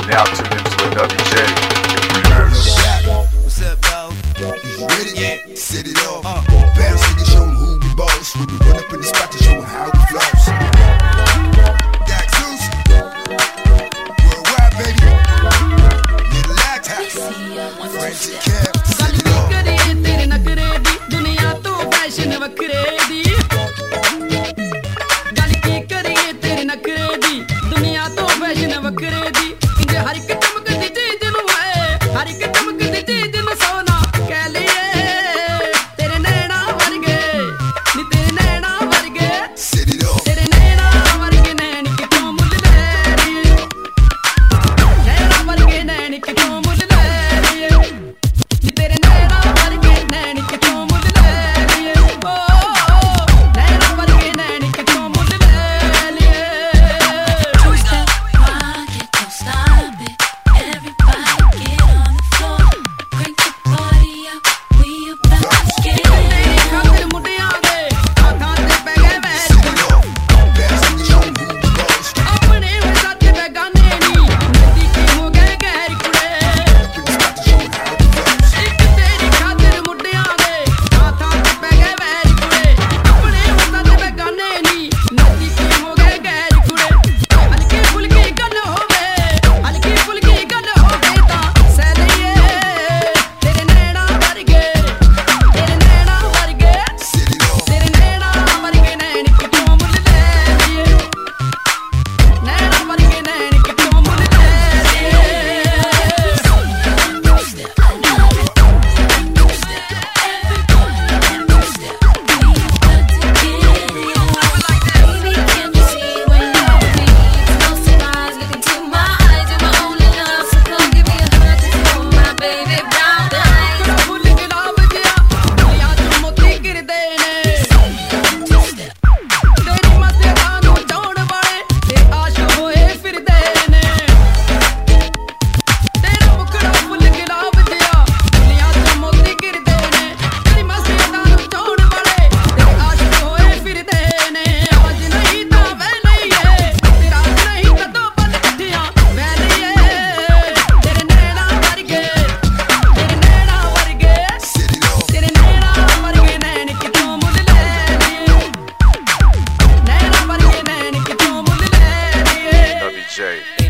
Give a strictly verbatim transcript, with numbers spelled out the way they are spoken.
now tuned into another J remix. What's up, dog? You ready? Yeah. Set it off. Uh. Bounce, nigga, show 'em who we boss. We be run up in the spot to show 'em how we floss. Got Zeus. Worldwide, baby. Little Lata. Friends and Cap. Set it off. तेरे नखरे दी दुनिया तो fashion वखरे दी गल की करिए तेरे नखरे दी दुनिया तो फैशन वखरे दी इंजे हर एक चमक दी चीज नू है हर एक चमक दी चीज नू सोना कह लिए तेरे नैना वर्गे नी तेरे नैना वर्गे Set it off. तेरे नैना वर्गे नैन कितों मुल ले लिए नैना वर्गे नैन कितों मुल ले लिए नी तेरे नैना वर्गे नैन कितों मुल ले लिए ओ नैना वर्गे नैन कितों मुल ले लिए Don't stop, rock it, don't stop it. Everybody get on the floor. Crank the party up, we about to get तेरी it. खातिर मुंडियां दे हाथां ते पै गए वैर Set it off. Bounce, nigga, show 'em who we boss. अपने में सच बेगाने नी नदी की हो गए गहर कुड़े Up in the spot to show 'em how we floss. एक तेरी खातिर मुंडियां दे हाथां ते पै गए वैर कुड़े अपने में सच बेगाने नी नदी की हो गए गहर कुड़े हल्की फुल्की गल होवे हल्की फुल्की गल होवे तां सह लईए तेरे नैना वर्गे तेरे नैना वर्गे Set it off. तेरे नैना वर्गे नैन कितों मुल ले लिए नैना वर्गे नैन कितों मुल ले लिए Don't step, I love it. Don't step, everybody don't step. We about to get it. Baby, can't you see when you're with me? Close your eyes, look into my eyes. You're my only love, so come give me a hug. You're my baby brown eyes. तेरा फुल गुलाब जिया दुनिया च मोती गिरदे ने Don't step. तेरी मस्ती तानू चाउण वाले ते आशिक होए फिरदे ने तेरा मुखड़ा फुल गुलाब जिया दुनिया च मोती गिरदे ने तेरी मस्ती तानू चाउण वाले ते आशिक होए फिरदे ने आज नहीं तां वह नहीं है तेरा नहीं तां दो पल कठियां वह नहीं है तेरे नैना वर्गे तेरे नैना वर्गे Set it off. तेरे नैना वर्गे नैन कितों मुल ले लिए नैना वर्गे नैन कितों मुल ले लिए W J.